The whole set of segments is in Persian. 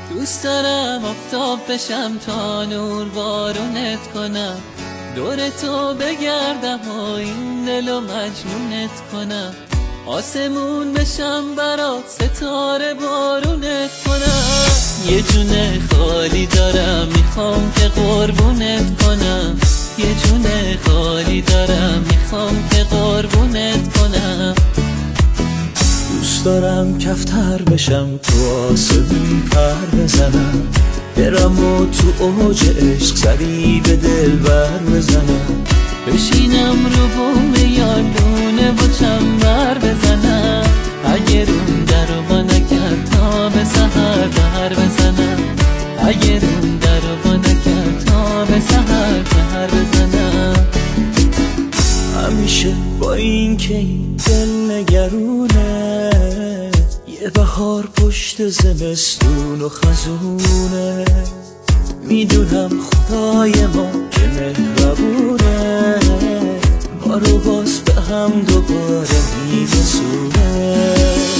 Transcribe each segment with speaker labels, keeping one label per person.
Speaker 1: دوست دارم آفتاب بشم تا نور بارونت کنم، دور تو بگردم و این دلو مجنونت کنم، آسمون بشم برات ستاره بارونت کنم. یه جونه خالی دارم میخوام که قربونت کنم، یه جونه خالی دارم میخوام که قربونت کنم.
Speaker 2: دوست دارم کفتر بشم تو آسمون پر بزنم، برم و تو اوج عشق سری به دل بر بزنم،
Speaker 1: بشینم رو بوم یادونه و چنبر بزنم، اگه روم در و با نکرد تا به سحر بر بزنم، اگه روم در و با نکرد تا به سحر بر بزنم.
Speaker 2: همیشه با این که این دل نگرونه، یه بهار پشت زمستون و خزونه، میدونم خدای ما که مهربونه، ما رو باز به هم دوباره میرسونه.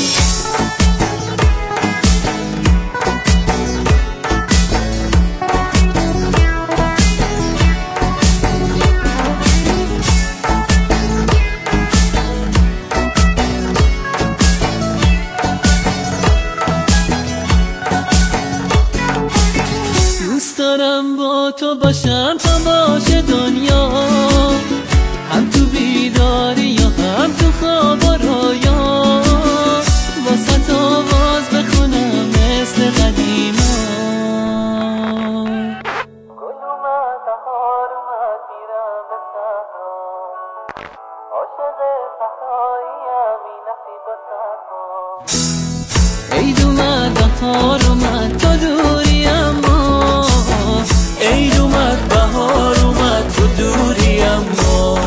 Speaker 1: دوست دارم با تو باشم تا باشه دنیا، هم تو بیداری یا هم تو خواب و رویا، واسه آواز بخونم مثل قدیما. گل اومد بهار اومد میرم به صحرا، عاشق صحراییم این نصیب و صحرا. عید اومد بهار اومد تو دوری اما،
Speaker 2: عید اومد بهار اومد تو دوری اما.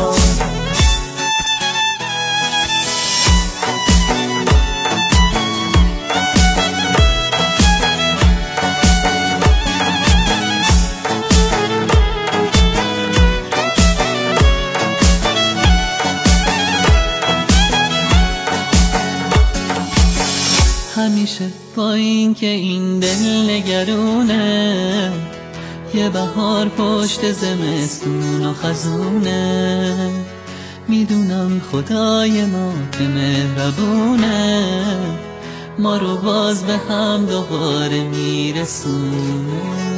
Speaker 1: همیشه با این که این دل نگرونه، یه بهار پشت زمستون و خزونه، میدونم خدای ما که مهربونه، ما رو باز به هم دوباره میرسونه.